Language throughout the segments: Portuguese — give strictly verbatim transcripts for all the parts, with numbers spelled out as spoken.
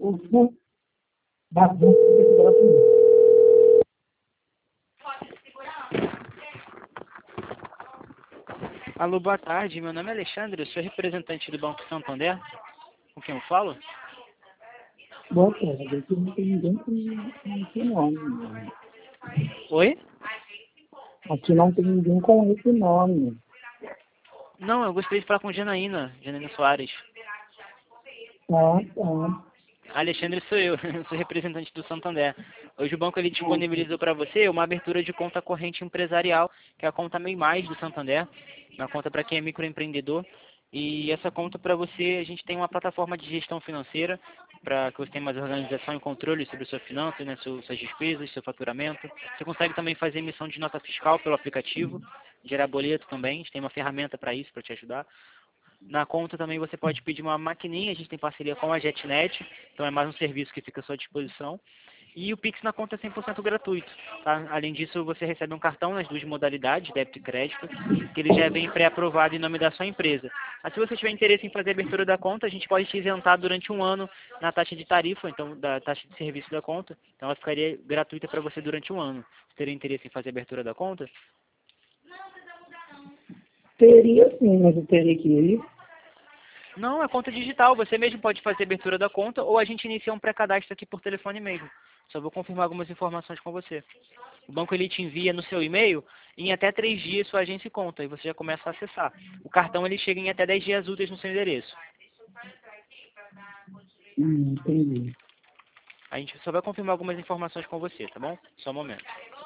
Uhum. Dá pra segurar tudo. Alô, boa tarde. Meu nome é Alexandre, eu sou representante do Banco Santander. Com quem eu falo? Boa tarde, aqui não tem ninguém com com esse nome. Oi? Aqui não tem ninguém com esse nome. Não, eu gostaria de falar com Janaína, Janaína Soares. Tá, tá. Alexandre sou eu, eu sou representante do Santander. Hoje o banco ele disponibilizou para você uma abertura de conta corrente empresarial, que é a conta MEI Mais do Santander, uma conta para quem é microempreendedor. E essa conta para você, a gente tem uma plataforma de gestão financeira, para que você tenha mais organização e controle sobre a sua finança, né, seu- suas despesas, seu faturamento. Você consegue também fazer emissão de nota fiscal pelo aplicativo, gerar boleto também, a gente tem uma ferramenta para isso, para te ajudar. Na conta também você pode pedir uma maquininha, a gente tem parceria com a JetNet, então é mais um serviço que fica à sua disposição. E o Pix na conta é cem por cento gratuito, tá? Além disso, você recebe um cartão nas duas modalidades, débito e crédito, que ele já vem pré-aprovado em nome da sua empresa. Mas se você tiver interesse em fazer a abertura da conta, a gente pode te isentar durante um ano na taxa de tarifa, então da taxa de serviço da conta, então ela ficaria gratuita para você durante um ano. Você teria interesse em fazer a abertura da conta? Teria sim, mas eu teria que ir. Não, é conta digital. Você mesmo pode fazer a abertura da conta ou a gente inicia um pré-cadastro aqui por telefone mesmo. Só vou confirmar algumas informações com você. O banco ele te envia no seu e-mail em até três dias sua agência e conta e você já começa a acessar. O cartão ele chega em até dez dias úteis no seu endereço. Hum, entendi. A gente só vai confirmar algumas informações com você, tá bom? Só um momento.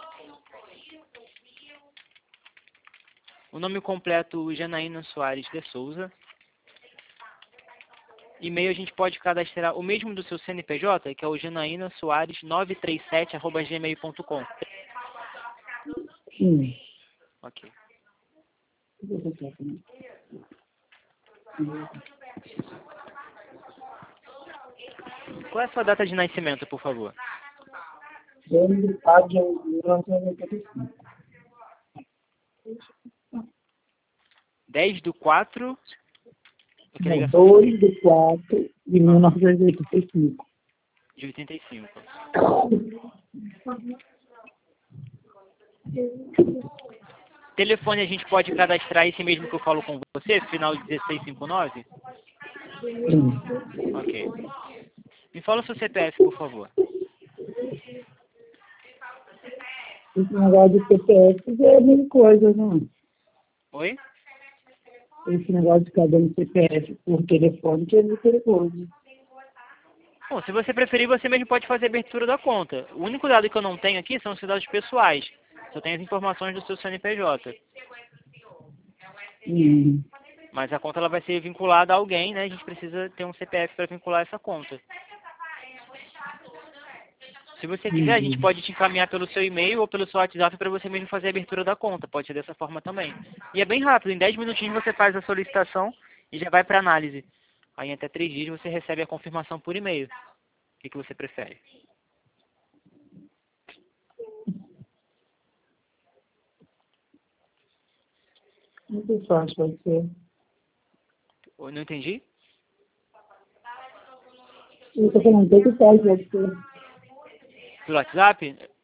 O nome completo Janaína Soares de Souza. E-mail a gente pode cadastrar o mesmo do seu C N P J, que é o janaína soares nove três sete arroba gmail ponto com. Sim. Ok. Eu vou botar também. Qual é a sua data de nascimento, por favor? Ele está de mil novecentos e oitenta e cinco. dez do quatro. Que Não, ligação dois de quatro de mil Aham, novecentos e oitenta e cinco. de oitenta e cinco. Telefone a gente pode cadastrar esse mesmo que eu falo com você, final dezesseis cinquenta e nove? Sim. Ok. Me fala o seu C P F, por favor. Esse negócio de C P F é a mesma coisa, não. Oi? Esse negócio de ficar dando C P F por telefone que é muito perigoso. Bom, se você preferir, você mesmo pode fazer a abertura da conta. O único dado que eu não tenho aqui são os seus dados pessoais. Só tenho as informações do seu C N P J. Hum. Mas a conta ela vai ser vinculada a alguém, né? A gente precisa ter um C P F para vincular essa conta. Se você quiser, a gente Hum. pode te encaminhar pelo seu e-mail ou pelo seu WhatsApp para você mesmo fazer a abertura da conta. Pode ser dessa forma também. E é bem rápido, em dez minutinhos você faz a solicitação e já vai para análise. Aí em até três dias você recebe a confirmação por e-mail. O que, que você prefere? Muito fácil, pode ser. Eu não entendi? Eu estou falando, muito fácil, pode ser. Pelo WhatsApp?